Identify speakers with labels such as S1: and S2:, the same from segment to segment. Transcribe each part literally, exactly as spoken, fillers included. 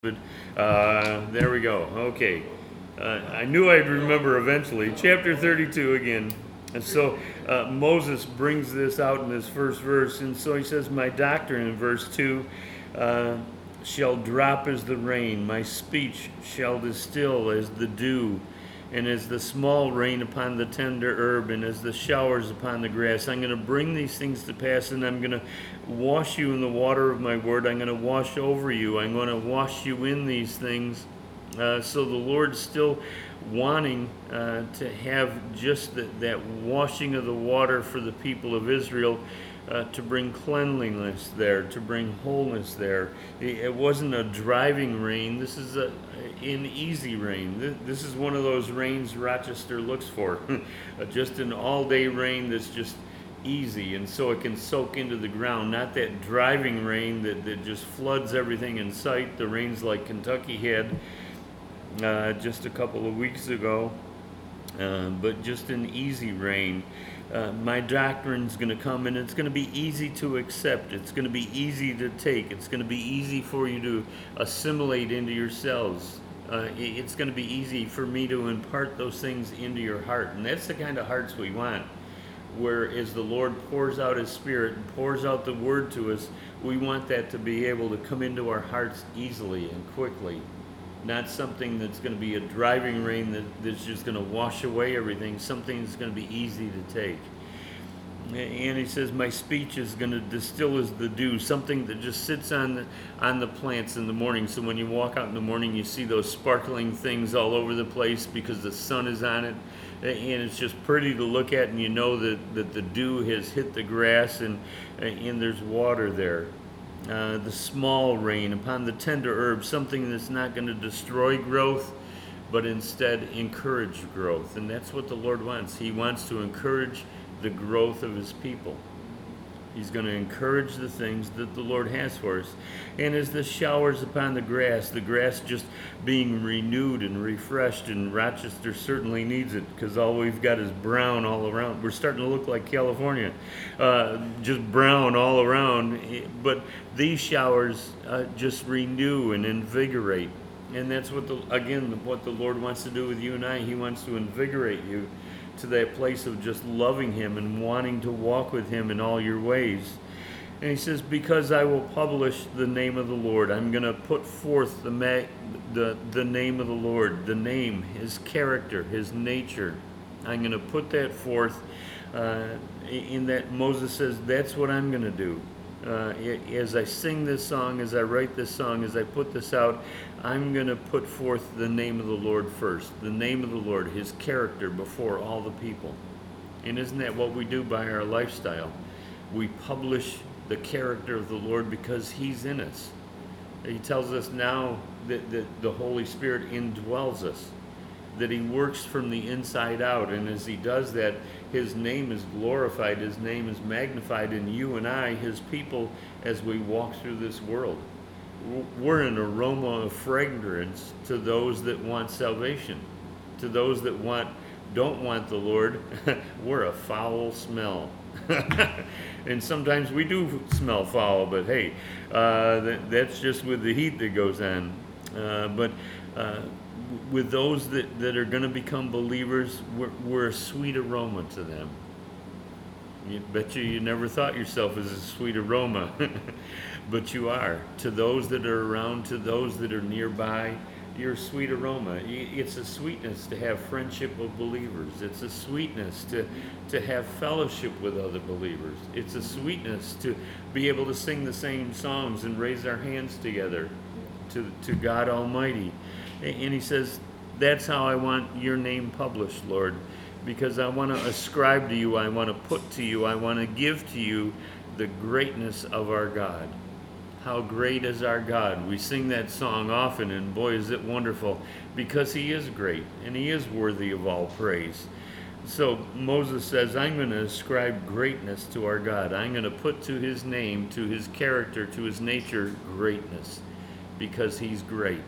S1: Uh, there we go. Okay. Uh, I knew I'd remember eventually. Chapter thirty-two again. And so uh, Moses brings this out in this first verse. And so he says, My doctrine in verse two uh, shall drop as the rain, my speech shall distill as the dew, and as the small rain upon the tender herb, and as the showers upon the grass. I'm going to bring these things to pass, and I'm going to wash you in the water of my word. I'm going to wash over you. I'm going to wash you in these things. Uh, so the Lord's still wanting uh, to have just the, that washing of the water for the people of Israel, uh, to bring cleanliness there, to bring wholeness there. It wasn't a driving rain. This is a, an easy rain. This is one of those rains Rochester looks for. Just an all-day rain that's just easy, and so it can soak into the ground. Not that driving rain that, that just floods everything in sight. The rains like Kentucky had uh, just a couple of weeks ago. Uh, but just an easy rain. Uh, my doctrine's going to come, and it's going to be easy to accept. It's going to be easy to take. It's going to be easy for you to assimilate into yourselves. Uh, it's going to be easy for me to impart those things into your heart. And that's the kind of hearts we want, where as the Lord pours out His Spirit and pours out the Word to us, we want that to be able to come into our hearts easily and quickly. Not something that's going to be a driving rain that, that's just going to wash away everything, something that's going to be easy to take. And he says, my speech is going to distill as the dew, something that just sits on the, on the plants in the morning. So when you walk out in the morning, you see those sparkling things all over the place because the sun is on it. And it's just pretty to look at, and you know that, that the dew has hit the grass, and, and there's water there. Uh, the small rain upon the tender herb, something that's not going to destroy growth, but instead encourage growth. And that's what the Lord wants. He wants to encourage the growth of His people. He's going to encourage the things that the Lord has for us. And as the showers upon the grass, the grass just being renewed and refreshed, and Rochester certainly needs it because all we've got is brown all around. We're starting to look like California, uh, just brown all around. But these showers uh, just renew and invigorate. And that's what, the again, what the Lord wants to do with you and I. He wants to invigorate you to that place of just loving Him and wanting to walk with Him in all your ways. And He says, because I will publish the name of the Lord. I'm going to put forth the, ma- the the name of the Lord, the name, His character, His nature. I'm going to put that forth uh, in that Moses says, that's what I'm going to do. Uh, as I sing this song, as I write this song, as I put this out, I'm going to put forth the name of the Lord first, the name of the Lord, His character before all the people. And isn't that what we do by our lifestyle? We publish the character of the Lord because He's in us. He tells us now that, that the Holy Spirit indwells us, that He works from the inside out, and as He does that, His name is glorified, His name is magnified in you and I, His people, as we walk through this world. We're an aroma of fragrance to those that want salvation. To those that want don't want the Lord, we're a foul smell. And sometimes we do smell foul, but hey, uh, that, that's just with the heat that goes on. Uh, but uh, with those that, that are going to become believers, we're, we're a sweet aroma to them. You bet you you never thought yourself as a sweet aroma, but you are. To those that are around, to those that are nearby, you're a sweet aroma. It's a sweetness to have friendship with believers. It's a sweetness to, to have fellowship with other believers. It's a sweetness to be able to sing the same songs and raise our hands together to, to God Almighty. And He says, that's how I want your name published, Lord, because I want to ascribe to you, I want to put to you, I want to give to you the greatness of our God. How great is our God. We sing that song often, and boy, is it wonderful, because He is great, and He is worthy of all praise. So Moses says, I'm going to ascribe greatness to our God. I'm going to put to His name, to His character, to His nature, greatness, because He's great.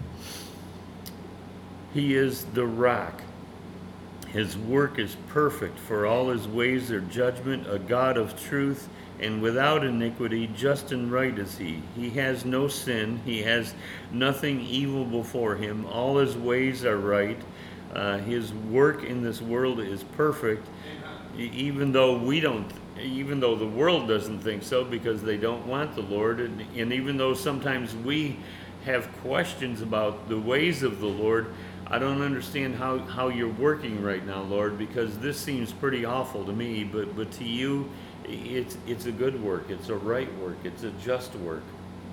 S1: He is the rock. His work is perfect, for all His ways are judgment, a God of truth and without iniquity, just and right is he. He has no sin, he has nothing evil before him. All his ways are right. Uh, his work in this world is perfect, e- even though we don't, even though the world doesn't think so, because they don't want the Lord, and, and even though sometimes we have questions about the ways of the Lord. I don't understand how, how you're working right now, Lord, because this seems pretty awful to me, but, but to you, it's it's a good work, it's a right work, it's a just work.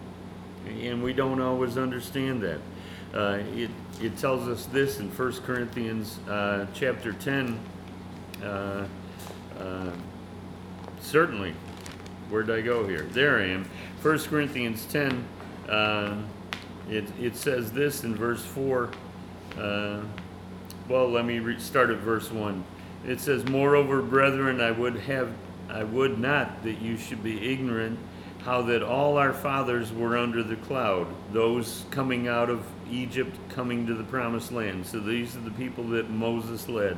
S1: And we don't always understand that. Uh, it, it tells us this in First Corinthians uh, chapter ten, uh, uh, certainly. Where did I go here? There I am. First Corinthians ten, uh, it, it says this in verse four. Uh, well, let me re- start at verse one. It says, "Moreover, brethren, I would have, I would not that you should be ignorant how that all our fathers were under the cloud, those coming out of Egypt, coming to the promised land." So these are the people that Moses led.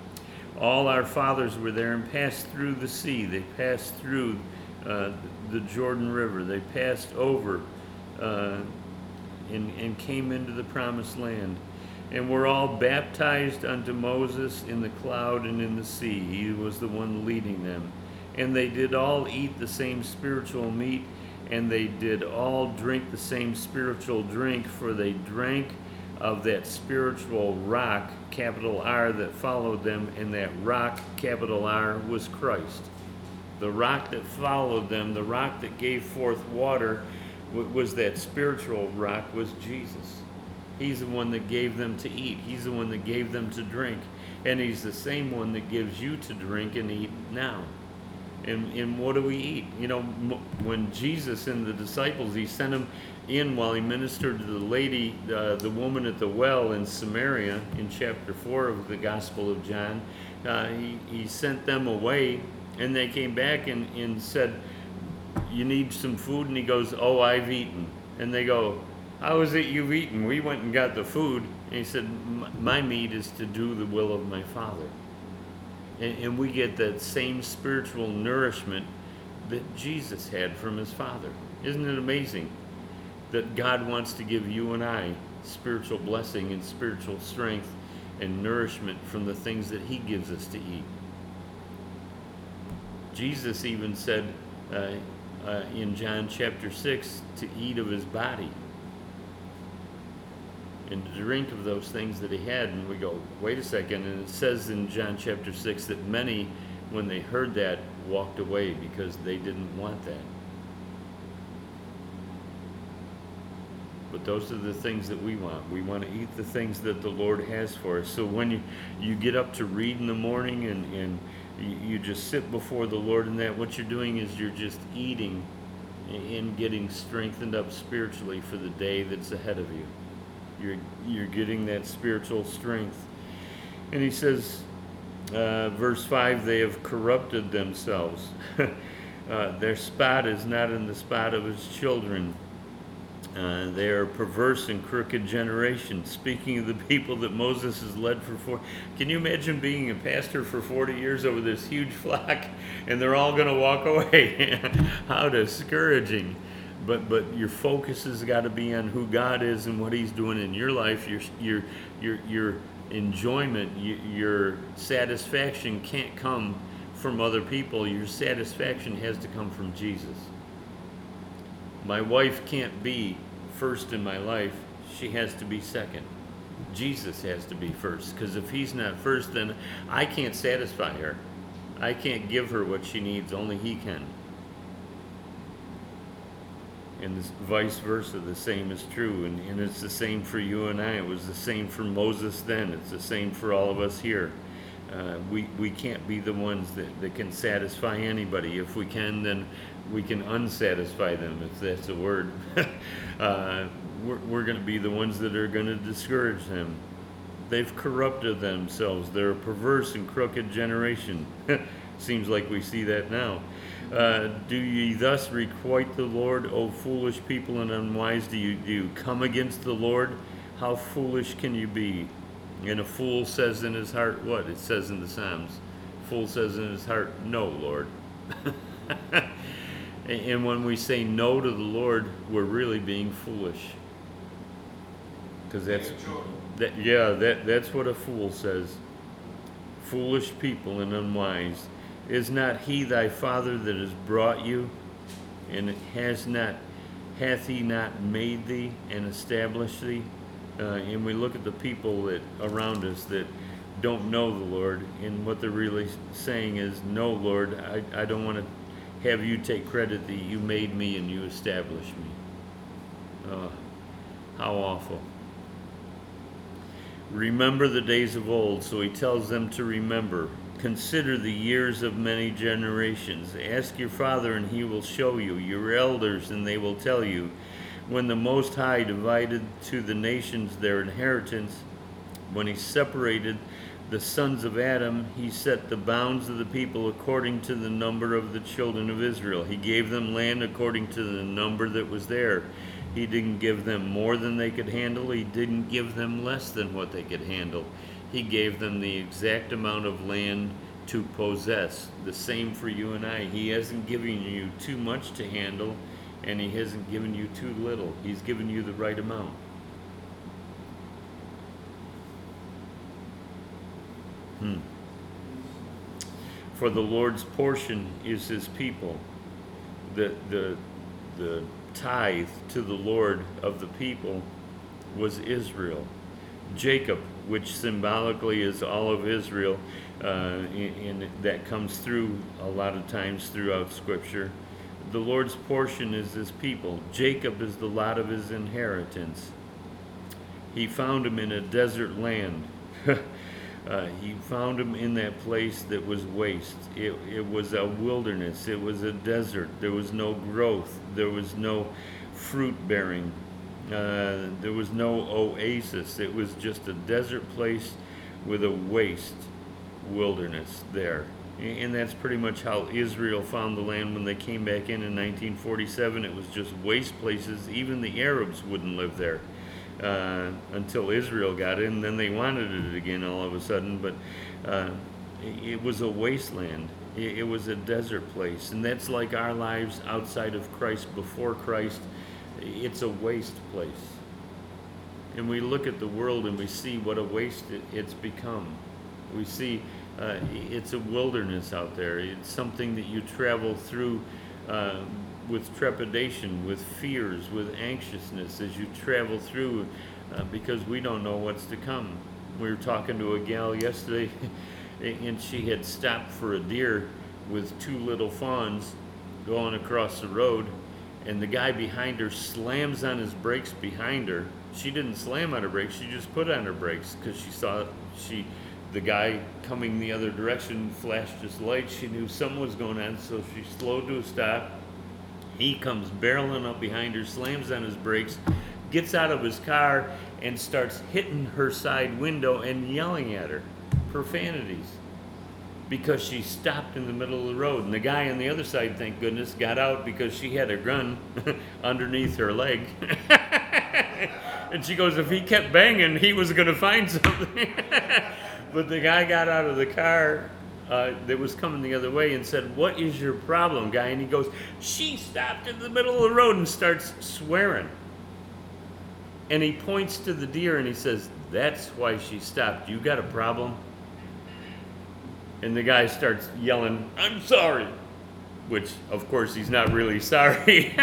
S1: All our fathers were there and passed through the sea. They passed through uh, the Jordan River. They passed over uh, and, and came into the promised land. And were all baptized unto Moses in the cloud and in the sea. He was the one leading them. And they did all eat the same spiritual meat, and they did all drink the same spiritual drink, for they drank of that spiritual rock, capital R, that followed them, and that rock, capital R, was Christ. The rock that followed them, the rock that gave forth water, was that spiritual rock, was Jesus. He's the one that gave them to eat. He's the one that gave them to drink. And he's the same one that gives you to drink and eat now. And, and what do we eat? You know, when Jesus and the disciples, he sent them in while he ministered to the lady, uh, the woman at the well in Samaria, in chapter four of the Gospel of John. Uh, he, he sent them away, and they came back and, and said, "You need some food?" And he goes, "Oh, I've eaten." And they go, "How is it you've eaten? We went and got the food." And he said, "My meat is to do the will of my Father." And, and we get that same spiritual nourishment that Jesus had from his Father. Isn't it amazing that God wants to give you and I spiritual blessing and spiritual strength and nourishment from the things that he gives us to eat? Jesus even said uh, uh, in John chapter six to eat of his body and to drink of those things that he had. And we go, wait a second. And it says in John chapter six that many, when they heard that, walked away because they didn't want that. But those are the things that we want. We want to eat the things that the Lord has for us. So when you, you get up to read in the morning and, and you, you just sit before the Lord in that, what you're doing is you're just eating and getting strengthened up spiritually for the day that's ahead of you. You're, you're getting that spiritual strength. And he says, uh, verse five, they have corrupted themselves. uh, their spot is not in the spot of his children. Uh, they are a perverse and crooked generation. Speaking of the people that Moses has led for four, can you imagine being a pastor for forty years over this huge flock, and they're all going to walk away? How discouraging! But but your focus has got to be on who God is and what he's doing in your life. Your your your your enjoyment, your, your satisfaction can't come from other people. Your satisfaction has to come from Jesus. My wife can't be first in my life. She has to be second. Jesus has to be first, because if he's not first, then I can't satisfy her. I can't give her what she needs. Only he can. And this, vice versa, the same is true. And, and it's the same for you and I. It was the same for Moses then. It's the same for all of us here. Uh, we, we can't be the ones that, that can satisfy anybody. If we can, then we can unsatisfy them, if that's a word. uh, we're we're going to be the ones that are going to discourage them. They've corrupted themselves. They're a perverse and crooked generation. Seems like we see that now. Uh, do ye thus requite the Lord, O foolish people and unwise? Do you, do you come against the Lord? How foolish can you be? And a fool says in his heart, what? It says in the Psalms. Fool says in his heart, no, Lord. And, and when we say no to the Lord, we're really being foolish. Because that's, that, yeah, that, that's what a fool says. Foolish people and unwise. Is not he thy father that has brought you? And has not, hath he not made thee and established thee? Uh, and we look at the people that around us that don't know the Lord, and what they're really saying is, no, Lord, I, I don't want to have you take credit that you made me and you established me. Uh, how awful. Remember the days of old, so he tells them to remember. Consider the years of many generations. Ask your father, and he will show you, your elders, and they will tell you. When the Most High divided to the nations their inheritance, when he separated the sons of Adam, he set the bounds of the people according to the number of the children of Israel. He gave them land according to the number that was there. He didn't give them more than they could handle. He didn't give them less than what they could handle. He gave them the exact amount of land to possess. The same for you and I. He hasn't given you too much to handle, and he hasn't given you too little. He's given you the right amount. Hmm. For the Lord's portion is his people. The, the, the tithe to the Lord of the people was Israel. Jacob, which symbolically is all of Israel, uh, and, and that comes through a lot of times throughout Scripture. The Lord's portion is his people. Jacob is the lot of his inheritance. He found him in a desert land. uh, he found him in that place that was waste. It, it was a wilderness. It was a desert. There was no growth. There was no fruit bearing. Uh, there was no oasis. It was just a desert place with a waste wilderness there. And that's pretty much how Israel found the land when they came back in in nineteen forty-seven. It was just waste places. Even the Arabs wouldn't live there uh, until Israel got in. Then they wanted it again all of a sudden. But uh, it was a wasteland. It was a desert place. And that's like our lives outside of Christ, before Christ. It's a waste place. And we look at the world and we see what a waste it, it's become. We see uh, it's a wilderness out there. It's something that you travel through uh, with trepidation, with fears, with anxiousness as you travel through uh, because we don't know what's to come. We were talking to a gal yesterday and she had stopped for a deer with two little fawns going across the road, and the guy behind her slams on his brakes behind her. She didn't slam on her brakes, she just put on her brakes because she saw she the guy coming the other direction flashed his light. She knew something was going on, so she slowed to a stop. He comes barreling up behind her, slams on his brakes, gets out of his car, and starts hitting her side window and yelling at her profanities because she stopped in the middle of the road. And the guy on the other side, thank goodness, got out because she had a gun underneath her leg. And she goes, if he kept banging, he was going to find something. But the guy got out of the car uh, that was coming the other way and said, what is your problem, guy? And he goes, she stopped in the middle of the road, and starts swearing. And he points to the deer and he says, that's why she stopped. You got a problem? And the guy starts yelling, I'm sorry. Which, of course, he's not really sorry.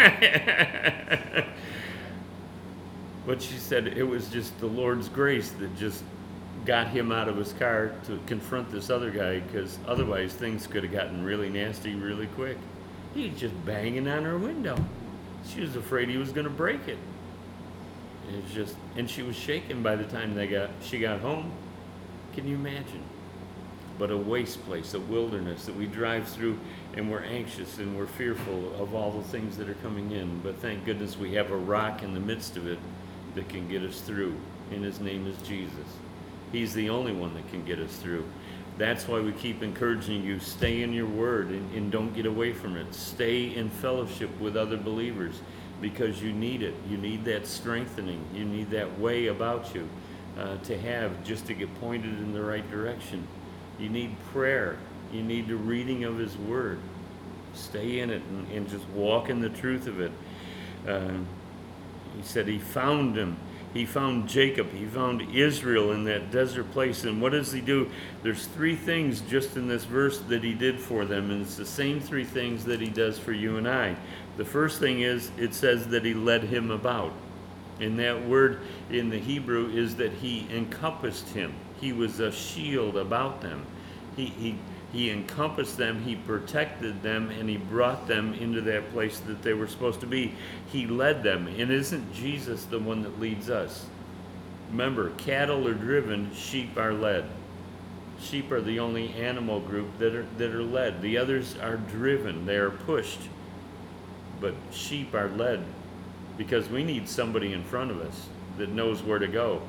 S1: But she said it was just the Lord's grace that just got him out of his car to confront this other guy, because otherwise things could have gotten really nasty really quick. He was just banging on her window. She was afraid he was going to break it. It was just, and she was shaking by the time they got she got home. Can you imagine? But a waste place, a wilderness that we drive through, and we're anxious and we're fearful of all the things that are coming in. But thank goodness we have a rock in the midst of it that can get us through, and his name is Jesus. He's the only one that can get us through. That's why we keep encouraging you, stay in your word and, and don't get away from it. Stay in fellowship with other believers, because you need it. You need that strengthening. You need that way about you uh, to have, just to get pointed in the right direction. You need prayer. You need the reading of his word. Stay in it and, and just walk in the truth of it. Uh, he said he found him. He found Jacob. He found Israel in that desert place. And what does he do? There's three things just in this verse that he did for them. And it's the same three things that he does for you and I. The first thing is, it says that he led him about. And that word in the Hebrew is that he encompassed him. He was a shield about them. He, he, he encompassed them, he protected them, and he brought them into that place that they were supposed to be. He led them. And isn't Jesus the one that leads us? Remember, cattle are driven, sheep are led. Sheep are the only animal group that are, that are led. The others are driven, they are pushed. But sheep are led because we need somebody in front of us that knows where to go.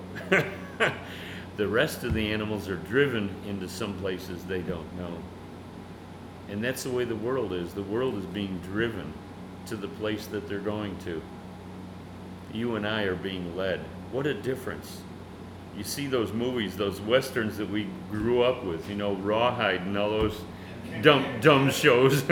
S1: The rest of the animals are driven into some places they don't know. And that's the way the world is. The world is being driven to the place that they're going to. You and I are being led. What a difference. You see those movies, those westerns that we grew up with, you know, Rawhide and all those dumb, dumb shows.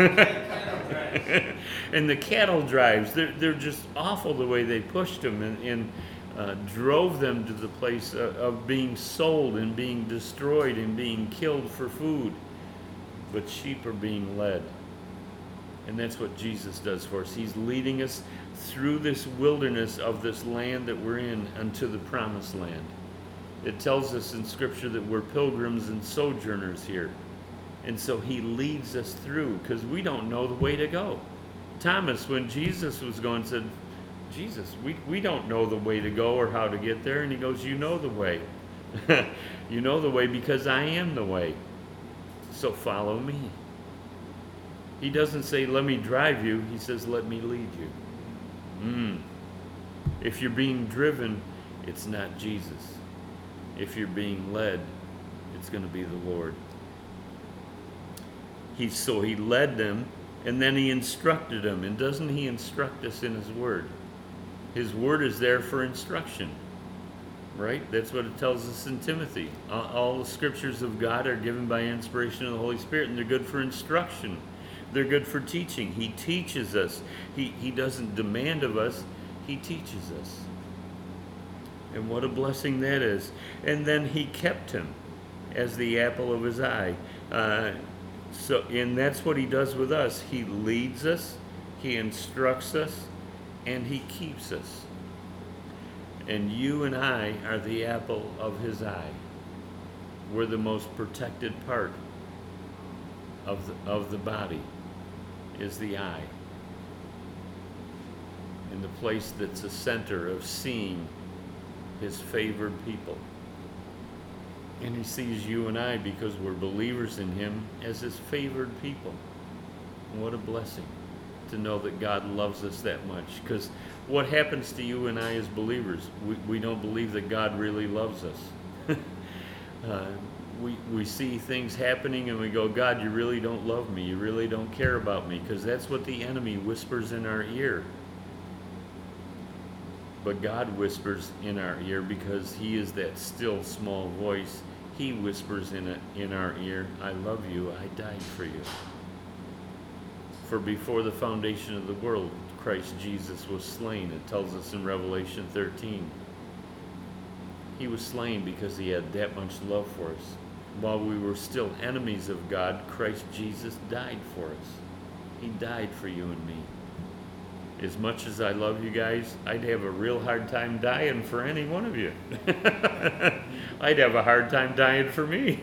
S1: And the cattle drives, they're, they're just awful the way they pushed them and, and uh, drove them to the place of, of being sold and being destroyed and being killed for food. But sheep are being led. And that's what Jesus does for us. He's leading us through this wilderness of this land that we're in unto the promised land. It tells us in Scripture that we're pilgrims and sojourners here. And so he leads us through because we don't know the way to go. Thomas, when Jesus was going, said, Jesus, we, we don't know the way to go or how to get there. And he goes, you know the way. You know the way because I am the way. So follow me. He doesn't say, let me drive you. He says, let me lead you. Mm. If you're being driven, it's not Jesus. If you're being led, it's going to be the Lord. He, so he led them, and then he instructed them. And doesn't he instruct us in his word? His word is there for instruction, right? That's what it tells us in Timothy. All, all the scriptures of God are given by inspiration of the Holy Spirit, and they're good for instruction. They're good for teaching. He teaches us. He, he doesn't demand of us. He teaches us. And what a blessing that is. And then he kept him as the apple of his eye. Uh, so, and that's what he does with us. He leads us, he instructs us, and he keeps us. And you and I are the apple of his eye. We're the most protected part of the, of the body is the eye. And the place that's the center of seeing his favored people. And he sees you and I, because we're believers in him, as his favored people. And what a blessing to know that God loves us that much. Because what happens to you and I as believers? We, we don't believe that God really loves us. uh, we, we see things happening and we go, God, you really don't love me. You really don't care about me. Because that's what the enemy whispers in our ear. But God whispers in our ear because he is that still small voice. He whispers in it in our ear, I love you, I died for you. For before the foundation of the world, Christ Jesus was slain. It tells us in Revelation thirteen. He was slain because he had that much love for us. While we were still enemies of God, Christ Jesus died for us. He died for you and me. As much as I love you guys, I'd have a real hard time dying for any one of you. I'd have a hard time dying for me.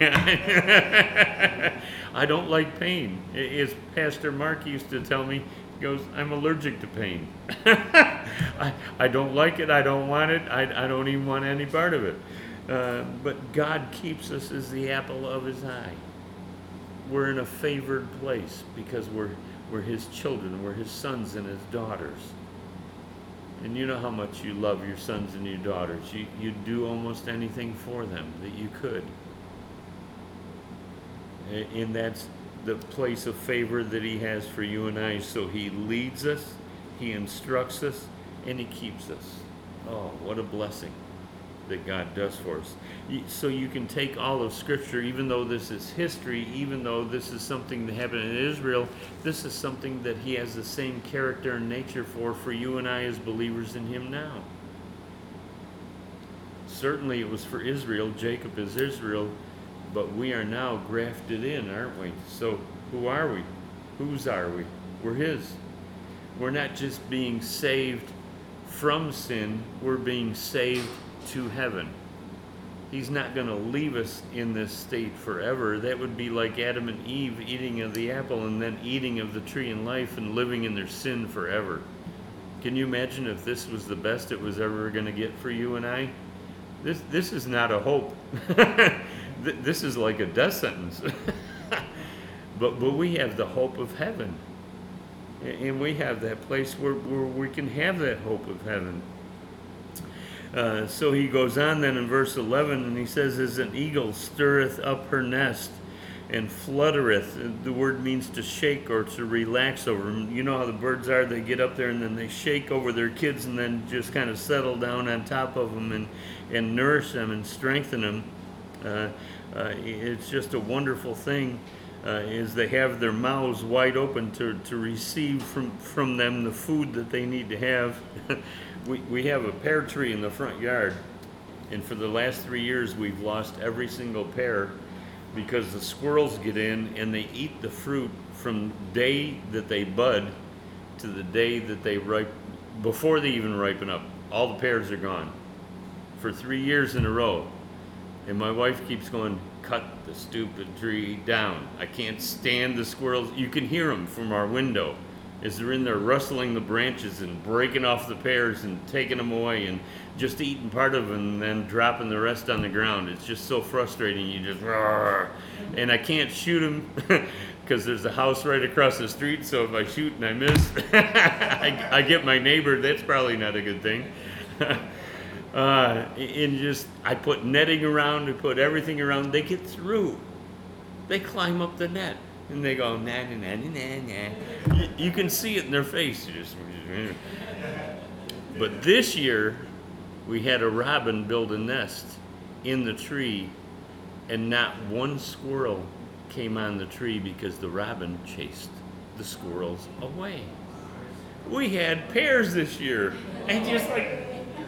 S1: I don't like pain. As Pastor Mark used to tell me, he goes, I'm allergic to pain. I, I don't like it. I don't want it. I, I don't even want any part of it. Uh, but God keeps us as the apple of his eye. We're in a favored place because we're We're his children, we're his sons and his daughters. And you know how much you love your sons and your daughters. You, you'd do almost anything for them that you could. And that's the place of favor that he has for you and I. So he leads us, he instructs us, and he keeps us. Oh, what a blessing. that God does for us. So you can take all of Scripture, even though this is history, even though this is something that happened in Israel, this is something that he has the same character and nature for, for you and I as believers in him now. Certainly it was for Israel. Jacob is Israel, but we are now grafted in, aren't we? So who are we? Whose are we? We're his. We're not just being saved from sin, we're being saved to heaven. He's not going to leave us in this state forever. That would be like Adam and Eve eating of the apple and then eating of the tree in life and living in their sin forever. Can you imagine if this was the best it was ever going to get for you and I? This this is not a hope. This is like a death sentence. but but we have the hope of heaven. And we have that place where, where we can have that hope of heaven. Uh, so he goes on then in verse eleven, and he says, as an eagle stirreth up her nest and fluttereth. The word means to shake or to relax over them. You know how the birds are, they get up there and then they shake over their kids and then just kind of settle down on top of them and, and nourish them and strengthen them. Uh, uh, it's just a wonderful thing. Uh, is they have their mouths wide open to, to receive from, from them the food that they need to have. we, we have a pear tree in the front yard, and for the last three years we've lost every single pear because the squirrels get in and they eat the fruit from the day that they bud to the day that they ripe, before they even ripen up. All the pears are gone for three years in a row. And my wife keeps going, cut the stupid tree down. I can't stand the squirrels. You can hear them from our window as they're in there rustling the branches and breaking off the pears and taking them away and just eating part of them and then dropping the rest on the ground. It's just so frustrating. You just, roar. And I can't shoot them because there's a house right across the street. So if I shoot and I miss, I, I get my neighbor. That's probably not a good thing. Uh, and just, I put netting around, I put everything around, they get through. They climb up the net, and they go, na na na na na na. You, you can see it in their face. Just, but this year, we had a robin build a nest in the tree, and not one squirrel came on the tree because the robin chased the squirrels away. We had pears this year, and just like,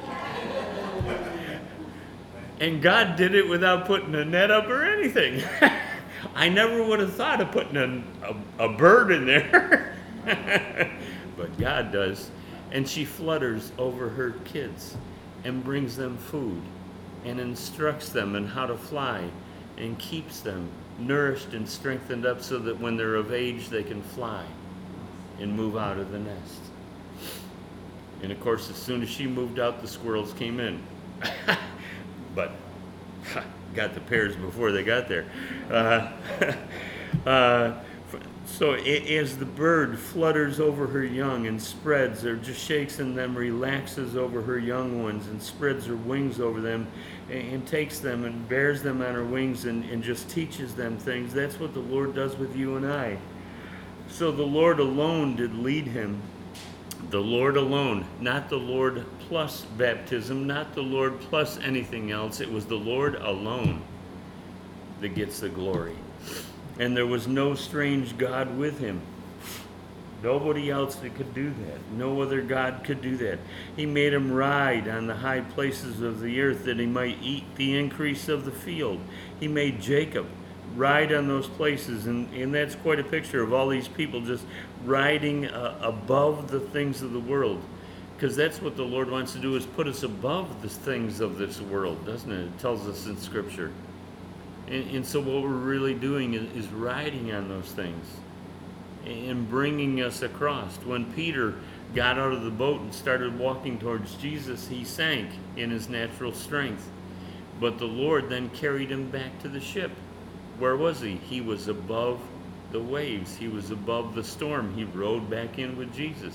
S1: and God did it without putting a net up or anything. I never would have thought of putting a, a, a bird in there. But God does. And she flutters over her kids and brings them food and instructs them in how to fly and keeps them nourished and strengthened up so that when they're of age they can fly and move out of the nest. And of course, as soon as she moved out, the squirrels came in. But got the pears before they got there. Uh, uh, so it, as the bird flutters over her young and spreads, or just shakes and then relaxes over her young ones and spreads her wings over them and, and takes them and bears them on her wings and, and just teaches them things, that's what the Lord does with you and I. So the Lord alone did lead him. The Lord alone, not the Lord plus baptism, not the Lord plus anything else. It was the Lord alone that gets the glory. And there was no strange God with him. Nobody else that could do that. No other God could do that. He made him ride on the high places of the earth that he might eat the increase of the field. He made Jacob ride on those places, and, and that's quite a picture of all these people just riding uh, above the things of the world, because that's what the Lord wants to do, is put us above the things of this world, doesn't it? It tells us in Scripture. And, and so what we're really doing is, is riding on those things and bringing us across. When Peter got out of the boat and started walking towards Jesus, he sank in his natural strength, but the Lord then carried him back to the ship. Where was he? He was above the waves. He was above the storm. He rode back in with Jesus.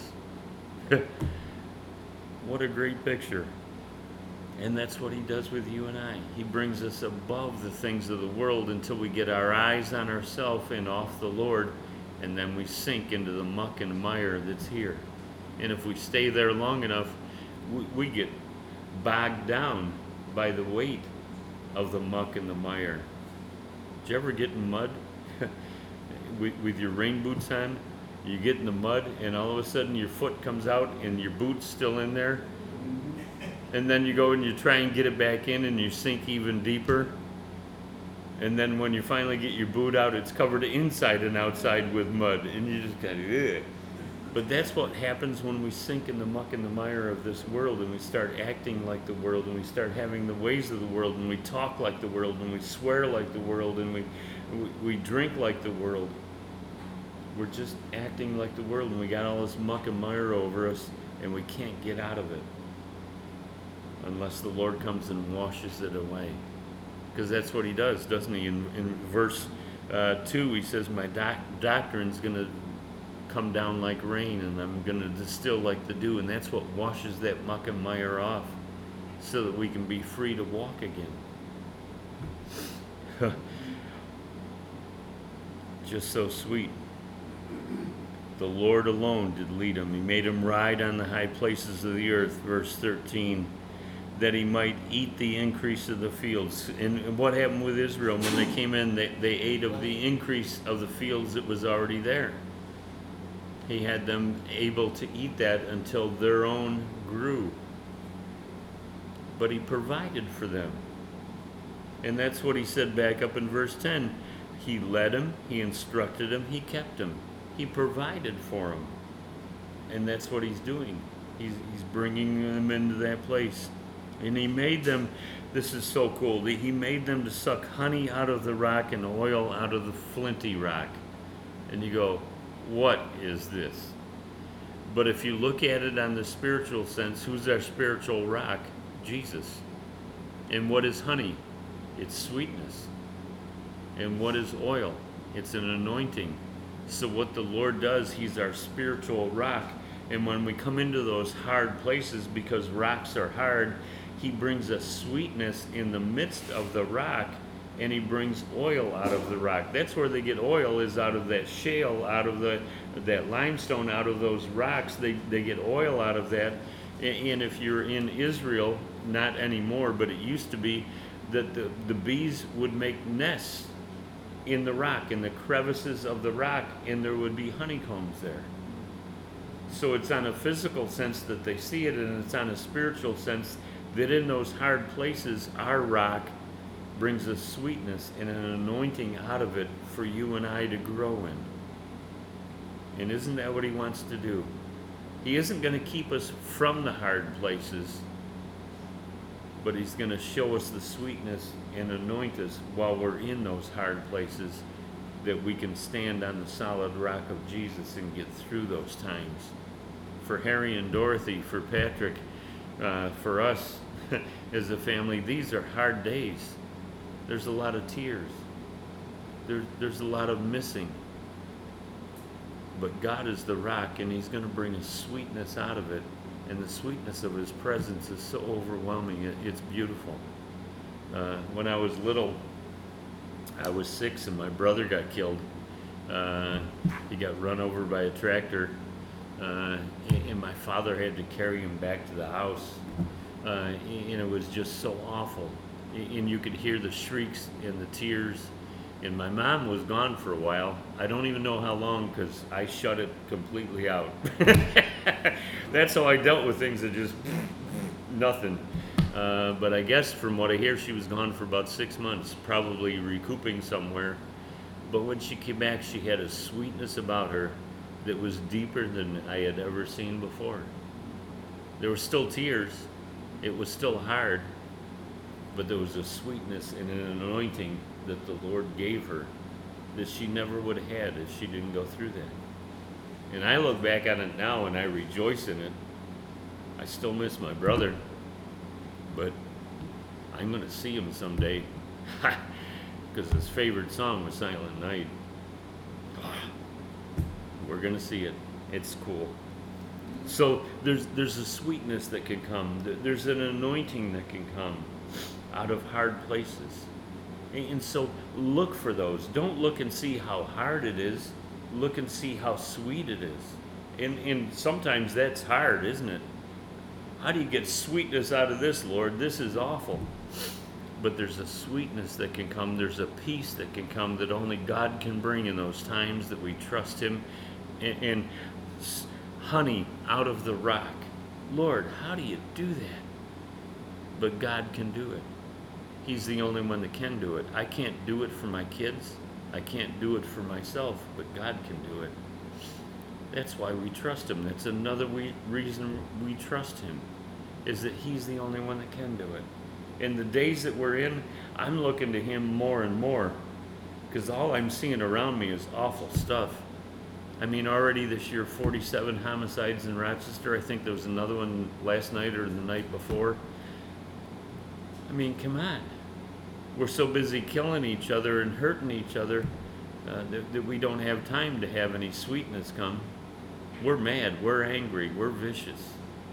S1: What a great picture. And that's what he does with you and I. He brings us above the things of the world until we get our eyes on ourselves and off the Lord, and then we sink into the muck and mire that's here. And if we stay there long enough, we, we get bogged down by the weight of the muck and the mire. Did you ever get in mud with, with your rain boots on? You get in the mud and all of a sudden your foot comes out and your boot's still in there. And then you go and you try and get it back in and you sink even deeper. And then when you finally get your boot out, it's covered inside and outside with mud. And you just kind of, ugh. But that's what happens when we sink in the muck and the mire of this world and we start acting like the world and we start having the ways of the world and we talk like the world and we swear like the world and we, we, we drink like the world. We're just acting like the world and we got all this muck and mire over us and we can't get out of it unless the Lord comes and washes it away. Because that's what he does, doesn't he? In, in verse uh, two, he says, my doc- doctrine's going to come down like rain and I'm going to distill like the dew. And that's what washes that muck and mire off so that we can be free to walk again. Just so sweet. The Lord alone did lead him. He made him ride on the high places of the earth, verse thirteen, that he might eat the increase of the fields. And what happened with Israel? When they came in, they, they ate of the increase of the fields that was already there. He had them able to eat that until their own grew. But he provided for them. And that's what he said back up in verse ten. He led him, he instructed him, he kept him. He provided for him. And that's what he's doing. He's, he's bringing them into that place. And he made them, this is so cool, he made them to suck honey out of the rock and oil out of the flinty rock. And you go, what is this? But if you look at it on the spiritual sense, who's our spiritual rock? Jesus. And what is honey? It's sweetness. And what is oil? It's an anointing. So what the Lord does, he's our spiritual rock. And when we come into those hard places, because rocks are hard, he brings a sweetness in the midst of the rock, and he brings oil out of the rock. That's where they get oil, is out of that shale, out of the that limestone, out of those rocks. They, they get oil out of that. And if you're in Israel, not anymore, but it used to be, that the, the bees would make nests in the rock, in the crevices of the rock, and there would be honeycombs there. So it's on a physical sense that they see it, and it's on a spiritual sense that in those hard places, our rock brings a sweetness and an anointing out of it for you and I to grow in. And isn't that what he wants to do? He isn't going to keep us from the hard places, but he's going to show us the sweetness and anoint us while we're in those hard places, that we can stand on the solid rock of Jesus and get through those times. For Harry and Dorothy, for Patrick, uh, for us as a family, these are hard days. There's a lot of tears. There, there's a lot of missing. But God is the rock, and he's going to bring a sweetness out of it. And the sweetness of his presence is so overwhelming. It, it's beautiful. Uh, when I was little, I was six and my brother got killed. Uh, he got run over by a tractor. Uh, and my father had to carry him back to the house. Uh, and it was just so awful. And you could hear the shrieks and the tears. And my mom was gone for a while. I don't even know how long, because I shut it completely out. That's how I dealt with things that just nothing. Uh, but I guess from what I hear, she was gone for about six months, probably recouping somewhere. But when she came back, she had a sweetness about her that was deeper than I had ever seen before. There were still tears. It was still hard. But there was a sweetness and an anointing that the Lord gave her that she never would have had if she didn't go through that. And I look back on it now and I rejoice in it. I still miss my brother, but I'm going to see him someday, because his favorite song was Silent Night. We're going to see it. It's cool. So there's there's a sweetness that can come. There's an anointing that can come out of hard places. And so look for those. Don't look and see how hard it is. Look and see how sweet it is. And, and sometimes that's hard, isn't it? How do you get sweetness out of this, Lord? This is awful. But there's a sweetness that can come. There's a peace that can come that only God can bring in those times that we trust him. And, and honey out of the rock. Lord, how do you do that? But God can do it. He's the only one that can do it. I can't do it for my kids. I can't do it for myself, but God can do it. That's why we trust him. That's another we, reason we trust him, is that he's the only one that can do it. In the days that we're in, I'm looking to him more and more, because all I'm seeing around me is awful stuff. I mean, already this year, forty-seven homicides in Rochester. I think there was another one last night or the night before. I mean, come on. We're so busy killing each other and hurting each other uh, that, that we don't have time to have any sweetness come. We're mad, we're angry, we're vicious.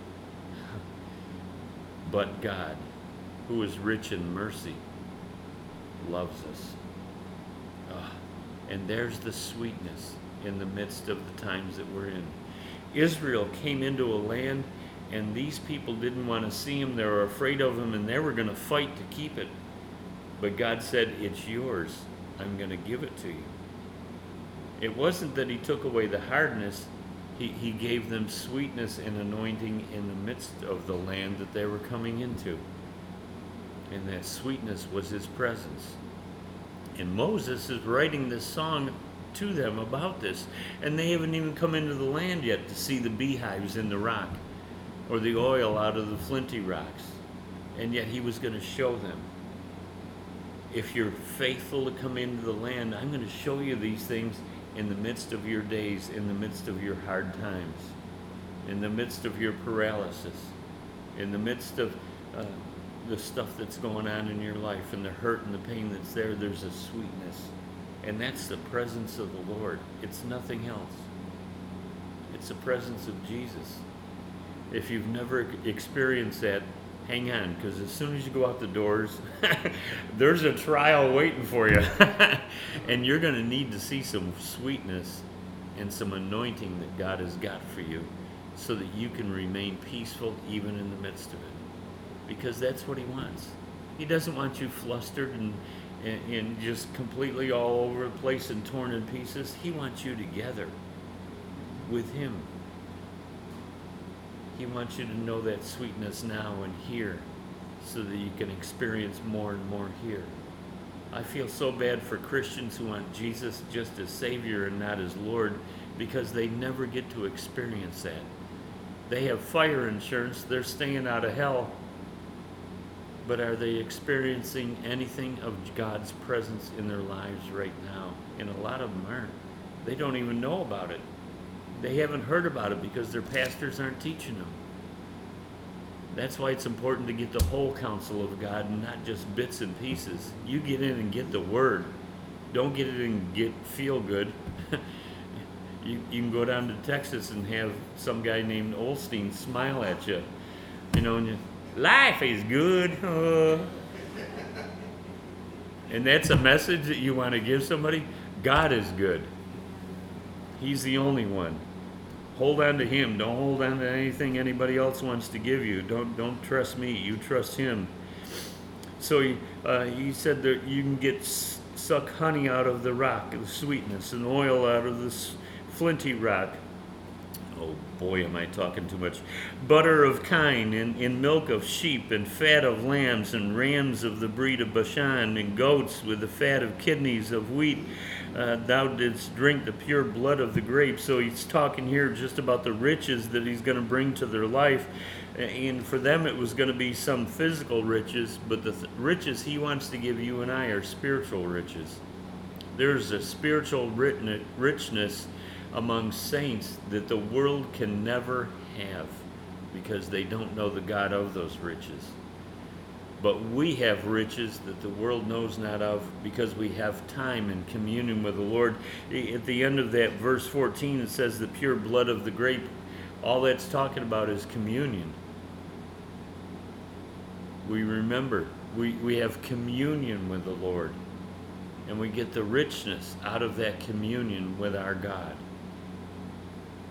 S1: But God, who is rich in mercy, loves us. Ah, and there's the sweetness in the midst of the times that we're in. Israel came into a land, and these people didn't want to see him. They were afraid of him, and they were going to fight to keep it. But God said, it's yours. I'm going to give it to you. It wasn't that he took away the hardness. He, he gave them sweetness and anointing in the midst of the land that they were coming into. And that sweetness was his presence. And Moses is writing this song to them about this. And they haven't even come into the land yet to see the beehives in the rock or the oil out of the flinty rocks. And yet he was going to show them. If you're faithful to come into the land, I'm going to show you these things in the midst of your days, in the midst of your hard times, in the midst of your paralysis, in the midst of uh, the stuff that's going on in your life and the hurt and the pain that's there. There's a sweetness. And that's the presence of the Lord. It's nothing else. It's the presence of Jesus. If you've never experienced that, hang on, because as soon as you go out the doors, there's a trial waiting for you. And you're going to need to see some sweetness and some anointing that God has got for you so that you can remain peaceful even in the midst of it. Because that's what he wants. He doesn't want you flustered and, and, and just completely all over the place and torn in pieces. He wants you together with him. He wants you to know that sweetness now and here so that you can experience more and more here. I feel so bad for Christians who want Jesus just as Savior and not as Lord because they never get to experience that. They have fire insurance, they're staying out of hell, but are they experiencing anything of God's presence in their lives right now? And a lot of them aren't. They don't even know about it. They haven't heard about it because their pastors aren't teaching them. That's why it's important to get the whole counsel of God and not just bits and pieces. You get in and get the word. Don't get in and get feel good. you, you can go down to Texas and have some guy named Olstein smile at you. You know, and you, life is good. Uh. And that's a message that you want to give somebody. God is good. He's the only one. Hold on to him. Don't hold on to anything anybody else wants to give you. Don't don't trust me. You trust him. So he, uh, he said that you can get suck honey out of the rock, the sweetness, and oil out of this flinty rock. Oh boy, am I talking too much. Butter of kine, and, and milk of sheep, and fat of lambs, and rams of the breed of Bashan, and goats with the fat of kidneys of wheat. Uh, thou didst drink the pure blood of the grapes. So he's talking here just about the riches that he's going to bring to their life. And for them it was going to be some physical riches, but the th- riches he wants to give you and I are spiritual riches. There's a spiritual richness among saints that the world can never have because they don't know the God of those riches. But we have riches that the world knows not of because we have time and communion with the Lord. At the end of that verse fourteen, it says the pure blood of the grape. All that's talking about is communion. We remember, we, we have communion with the Lord. And we get the richness out of that communion with our God.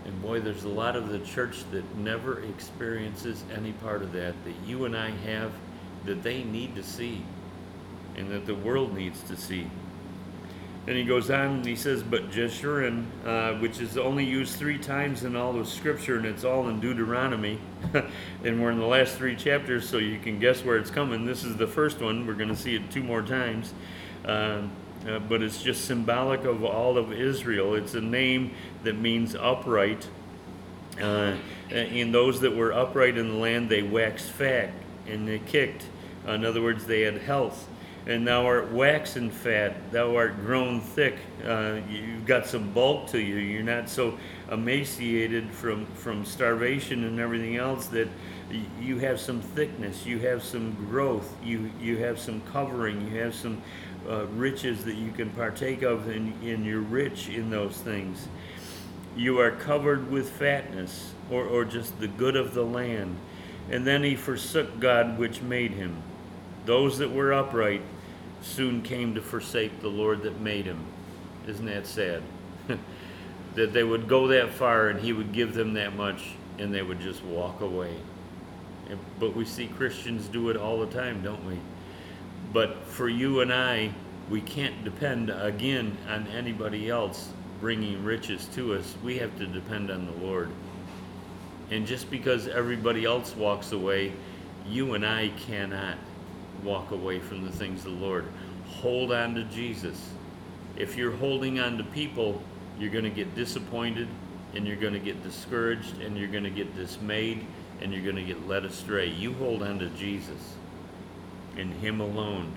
S1: And boy, there's a lot of the church that never experiences any part of that, that you and I have, that they need to see, and that the world needs to see. Then he goes on and he says, but Jeshurun, uh, which is only used three times in all of Scripture, and it's all in Deuteronomy, and we're in the last three chapters, so you can guess where it's coming. This is the first one. We're going to see it two more times. Uh, uh, but it's just symbolic of all of Israel. It's a name that means upright. Uh, in those that were upright in the land, they waxed fat, and they kicked. In other words, they had health. And thou art waxen fat, thou art grown thick. Uh, you've got some bulk to you. You're not so emaciated from, from starvation and everything else, that you have some thickness, you have some growth, you, you have some covering, you have some uh, riches that you can partake of, and, and you're rich in those things. You are covered with fatness, or, or just the good of the land. And then he forsook God which made him. Those that were upright soon came to forsake the Lord that made him. Isn't that sad? That they would go that far and he would give them that much and they would just walk away. But we see Christians do it all the time, don't we? But for you and I, we can't depend again on anybody else bringing riches to us. We have to depend on the Lord. And just because everybody else walks away, you and I cannot walk away from the things of the Lord. Hold on to Jesus. If you're holding on to people, you're going to get disappointed, and you're going to get discouraged, and you're going to get dismayed, and you're going to get led astray. You hold on to Jesus and him alone.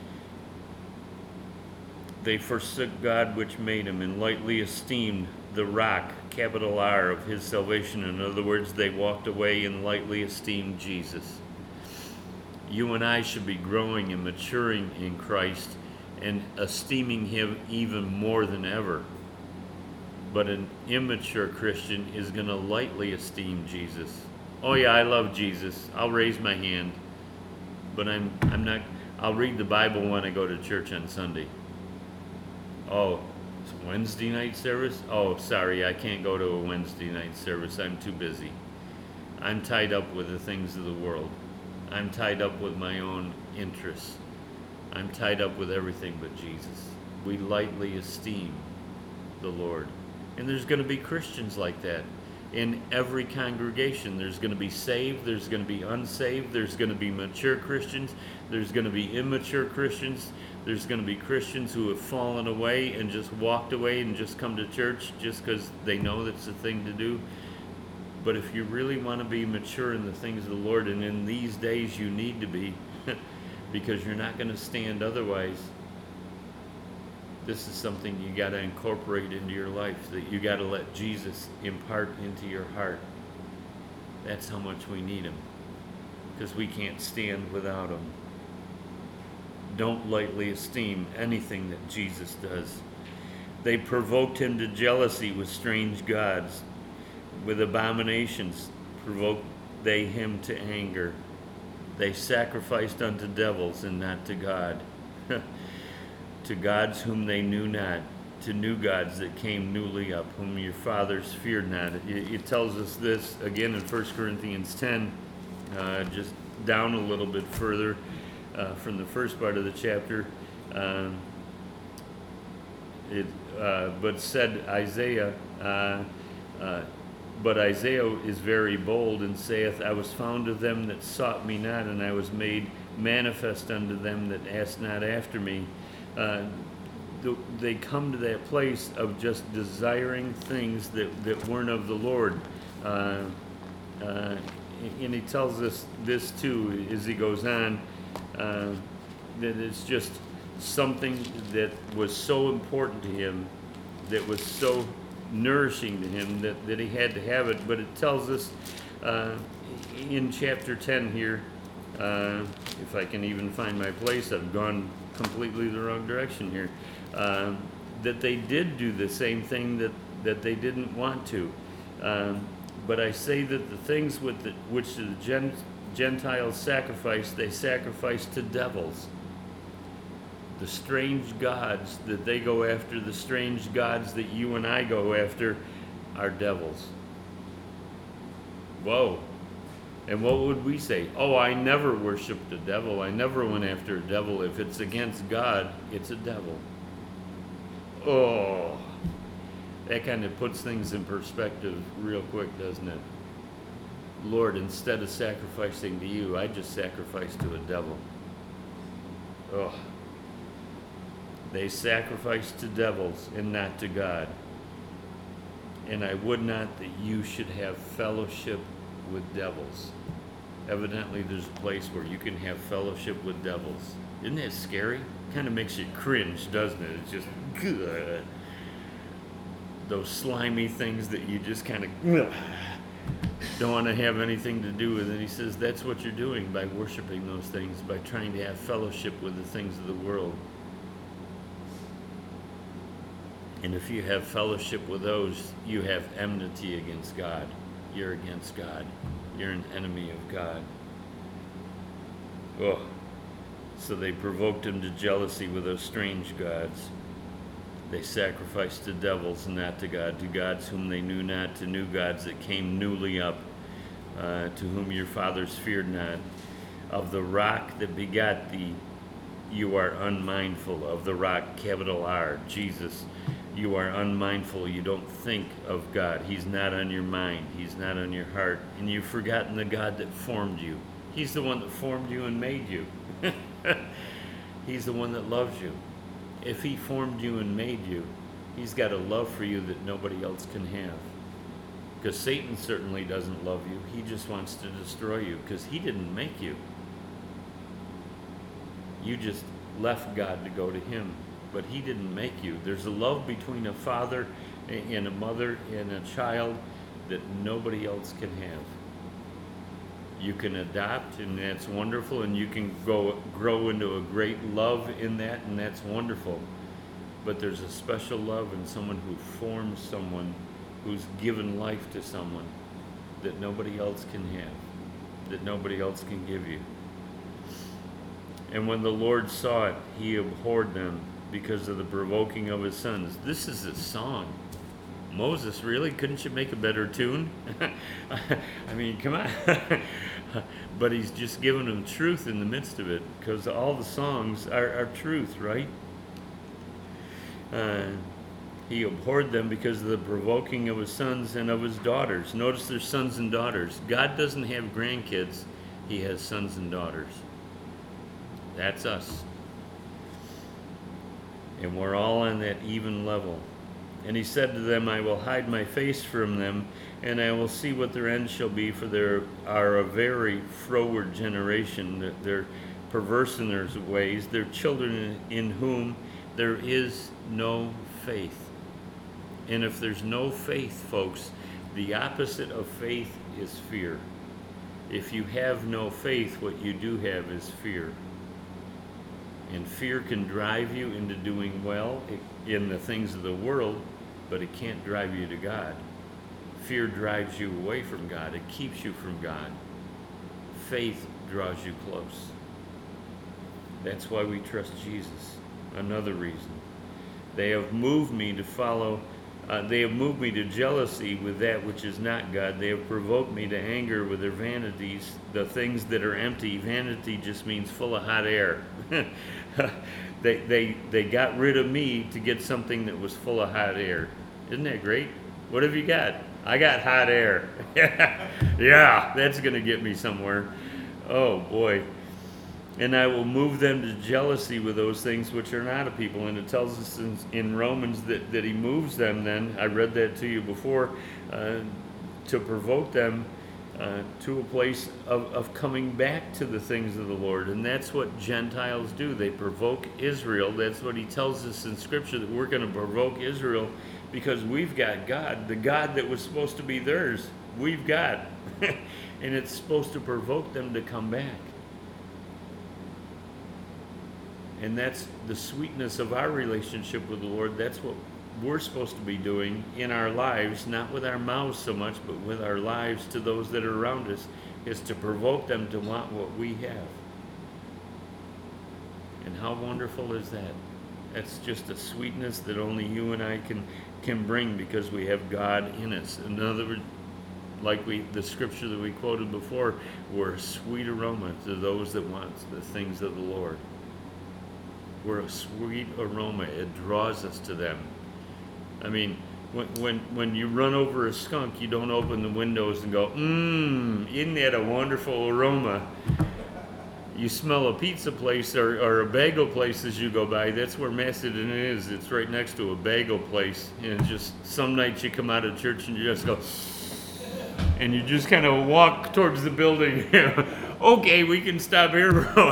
S1: They forsook God which made him, and lightly esteemed the rock, capital R, of his salvation. In other words, they walked away and lightly esteemed Jesus. You and I should be growing and maturing in Christ and esteeming him even more than ever. But an immature Christian is going to lightly esteem Jesus. Oh yeah, I love Jesus. I'll raise my hand. But I'm I'm not I'll read the Bible when I go to church on Sunday. Oh, it's Wednesday night service? Oh, sorry, I can't go to a Wednesday night service. I'm too busy. I'm tied up with the things of the world. I'm tied up with my own interests. I'm tied up with everything but Jesus. We lightly esteem the Lord. And there's going to be Christians like that in every congregation. There's going to be saved, there's going to be unsaved, there's going to be mature Christians, there's going to be immature Christians, there's going to be Christians who have fallen away and just walked away and just come to church just because they know that's the thing to do. But if you really want to be mature in the things of the Lord, and in these days you need to be, because you're not going to stand otherwise, this is something you got to incorporate into your life, that you got to let Jesus impart into your heart. That's how much we need him, because we can't stand without him. Don't lightly esteem anything that Jesus does. They provoked him to jealousy with strange gods. With abominations provoked they him to anger. They sacrificed unto devils and not to God. To gods whom they knew not, to new gods that came newly up, whom your fathers feared not. It, it tells us this again in First Corinthians ten, uh, just down a little bit further uh, from the first part of the chapter. Um, it, uh, but said Isaiah, uh, uh, But Isaiah is very bold, and saith, I was found of them that sought me not, and I was made manifest unto them that asked not after me. Uh, th- they come to that place of just desiring things that, that weren't of the Lord. Uh, uh, and he tells us this too, as he goes on, uh, that it's just something that was so important to him, that was so nourishing to him, that, that he had to have it. But it tells us uh, in chapter ten here, uh, if I can even find my place, I've gone completely the wrong direction here, uh, that they did do the same thing that, that they didn't want to. Um, but I say that the things with the, which the Gen, Gentiles sacrifice, they sacrifice to devils. The strange gods that they go after, the strange gods that you and I go after, are devils. Whoa. And what would we say? Oh, I never worshiped the devil. I never went after a devil. If it's against God, it's a devil. Oh, that kind of puts things in perspective real quick, doesn't it? Lord, instead of sacrificing to you, I just sacrificed to a devil. Oh, they sacrifice to devils and not to God. And I would not that you should have fellowship with devils. Evidently, there's a place where you can have fellowship with devils. Isn't that scary? Kind of makes you cringe, doesn't it? It's just ugh. Those slimy things that you just kind of ugh, don't want to have anything to do with. And he says that's what you're doing by worshiping those things, by trying to have fellowship with the things of the world. And if you have fellowship with those, you have enmity against God. You're against God. You're an enemy of God. Oh. So they provoked him to jealousy with those strange gods. They sacrificed to devils, not to God, to gods whom they knew not, to new gods that came newly up, uh, to whom your fathers feared not. Of the rock that begot thee, you are unmindful. Of the rock, capital R, Jesus, you are unmindful. You don't think of God. He's not on your mind. He's not on your heart. And you've forgotten the God that formed you. He's the one that formed you and made you. He's the one that loves you. If he formed you and made you, he's got a love for you that nobody else can have. Because Satan certainly doesn't love you. He just wants to destroy you because he didn't make you. You just left God to go to him, but he didn't make you. There's a love between a father and a mother and a child that nobody else can have. You can adopt, and that's wonderful, and you can go grow into a great love in that, and that's wonderful. But there's a special love in someone who forms someone, who's given life to someone that nobody else can have, that nobody else can give you. And when the Lord saw it, he abhorred them because of the provoking of his sons. This is a song. Moses, really? Couldn't you make a better tune? I mean, come on. But he's just giving them truth in the midst of it, because all the songs are, are truth, right? Uh, he abhorred them because of the provoking of his sons and of his daughters. Notice there's sons and daughters. God doesn't have grandkids. He has sons and daughters. That's us. And we're all on that even level. And he said to them, I will hide my face from them, and I will see what their end shall be, for they are a very froward generation. They're perverse in their ways. They're children in whom there is no faith. And if there's no faith, folks, the opposite of faith is fear. If you have no faith, what you do have is fear. And fear can drive you into doing well in the things of the world, but it can't drive you to God. Fear drives you away from God. It keeps you from God. Faith draws you close. That's why we trust Jesus. Another reason. They have moved me to follow, uh, they have moved me to jealousy with that which is not God. They have provoked me to anger with their vanities, the things that are empty. Vanity just means full of hot air. they, they, they got rid of me to get something that was full of hot air. Isn't that great? What have you got? I got hot air. Yeah, that's going to get me somewhere. Oh, boy. And I will move them to jealousy with those things which are not of people. And it tells us in, in Romans that, that he moves them then. I read that to you before. Uh, to provoke them uh, to a place of, of coming back to the things of the Lord. And that's what Gentiles do. They provoke Israel. That's what he tells us in Scripture, that we're going to provoke Israel because we've got God. The God that was supposed to be theirs, we've got. And it's supposed to provoke them to come back. And that's the sweetness of our relationship with the Lord. That's what we're supposed to be doing in our lives, not with our mouths so much, but with our lives to those that are around us, is to provoke them to want what we have. And how wonderful is that? That's just a sweetness that only you and I can, can bring because we have God in us. In other words, like we the scripture that we quoted before, we're a sweet aroma to those that want the things of the Lord. We're a sweet aroma. It draws us to them. I mean, when when when you run over a skunk, you don't open the windows and go, mmm, isn't that a wonderful aroma? You smell a pizza place or, or a bagel place as you go by. That's where Macedon is. It's right next to a bagel place. And just some nights you come out of church and you just go, and you just kind of walk towards the building. Okay, we can stop here, bro.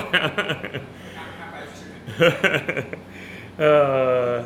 S1: uh,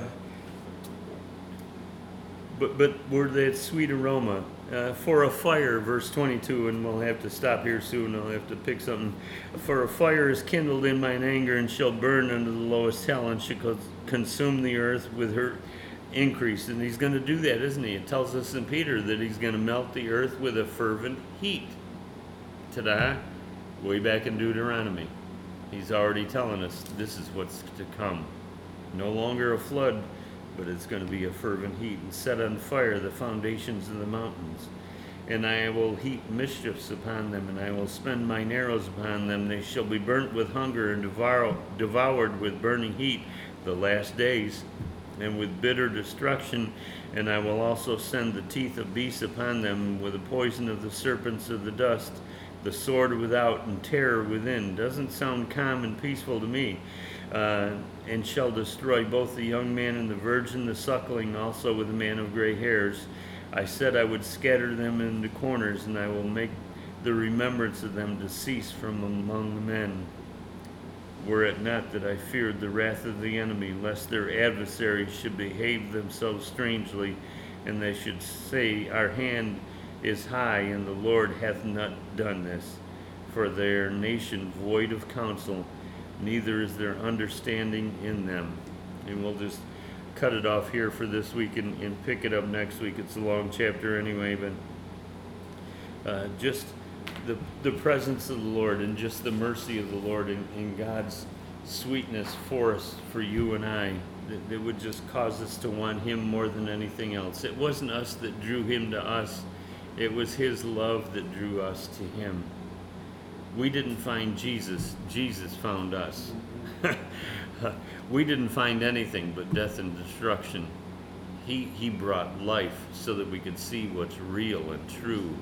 S1: but but we're that sweet aroma. Uh, for a fire, verse twenty-two, and we'll have to stop here soon. I'll have to pick something. For a fire is kindled in mine anger, and shall burn unto the lowest hell, and shall consume the earth with her increase. And he's going to do that, isn't he? It tells us in Peter that he's going to melt the earth with a fervent heat. Ta-da! Way back in Deuteronomy. He's already telling us this is what's to come. No longer a flood, but it's going to be a fervent heat, and set on fire the foundations of the mountains. And I will heap mischiefs upon them, and I will spend mine arrows upon them. They shall be burnt with hunger and devour, devoured with burning heat the last days, and with bitter destruction. And I will also send the teeth of beasts upon them, with the poison of the serpents of the dust, the sword without and terror within. Doesn't sound calm and peaceful to me. Uh, and shall destroy both the young man and the virgin, the suckling also with the man of gray hairs. I said I would scatter them into corners, and I will make the remembrance of them to cease from among men. Were it not that I feared the wrath of the enemy, lest their adversaries should behave themselves strangely, and they should say, Our hand is high, and the Lord hath not done this. For their nation void of counsel, neither is there understanding in them. And we'll just cut it off here for this week and, and pick it up next week. It's a long chapter anyway, but uh, just the the presence of the Lord and just the mercy of the Lord and, and God's sweetness for us, for you and I, that, that would just cause us to want Him more than anything else. It wasn't us that drew Him to us. It was His love that drew us to Him. We didn't find Jesus. Jesus found us. We didn't find anything but death and destruction. He, he brought life so that we could see what's real and true.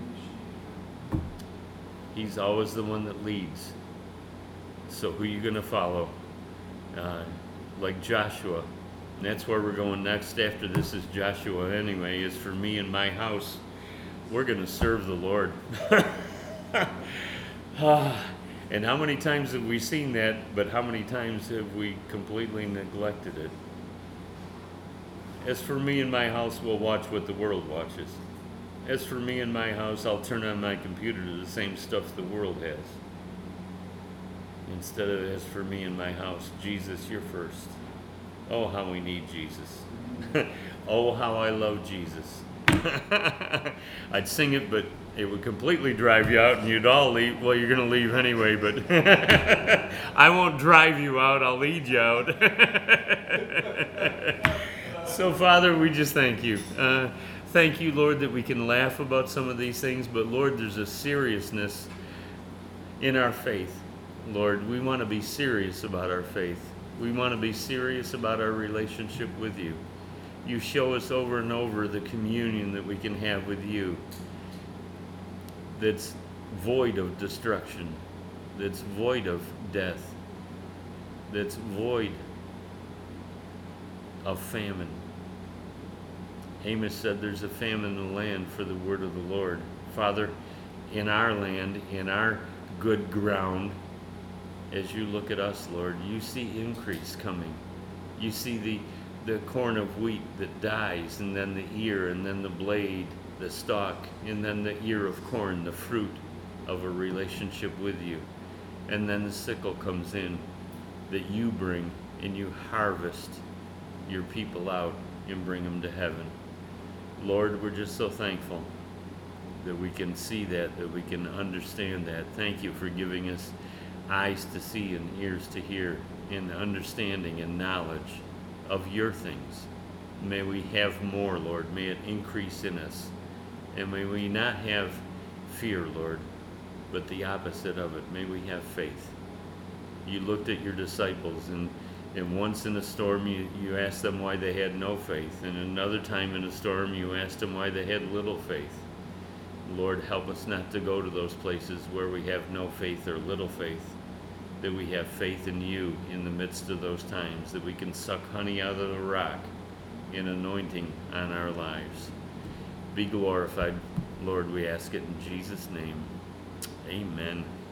S1: He's always the one that leads. So who are you going to follow? Uh, like Joshua. And that's where we're going next. After this is Joshua anyway, is for me and my house. We're going to serve the Lord. And how many times have we seen that, but how many times have we completely neglected it? As for me and my house, we'll watch what the world watches. As for me and my house, I'll turn on my computer to the same stuff the world has. Instead of, as for me and my house, Jesus, you're first. Oh, how we need Jesus. Oh, how I love Jesus. I'd sing it, but it would completely drive you out and you'd all leave. Well, you're going to leave anyway, but I won't drive you out. I'll lead you out. So, Father, we just thank you. Uh, thank you, Lord, that we can laugh about some of these things, but, Lord, there's a seriousness in our faith. Lord, we want to be serious about our faith. We want to be serious about our relationship with you. You show us over and over the communion that we can have with you that's void of destruction, that's void of death, that's void of famine. Amos said there's a famine in the land for the word of the Lord. Father, in our land, in our good ground, as you look at us, Lord, you see increase coming. You see the the corn of wheat that dies, and then the ear, and then the blade, the stalk, and then the ear of corn, the fruit of a relationship with you. And then the sickle comes in that you bring, and you harvest your people out and bring them to heaven. Lord, we're just so thankful that we can see that, that we can understand that. Thank you for giving us eyes to see and ears to hear, and understanding and knowledge of your things. May we have more, Lord. May it increase in us. And may we not have fear, Lord, but the opposite of it. May we have faith. You looked at your disciples, and, and once in a storm you, you asked them why they had no faith, and another time in a storm you asked them why they had little faith. Lord, help us not to go to those places where we have no faith or little faith, that we have faith in you in the midst of those times, that we can suck honey out of the rock in anointing on our lives. Be glorified, Lord, we ask it in Jesus' name. Amen.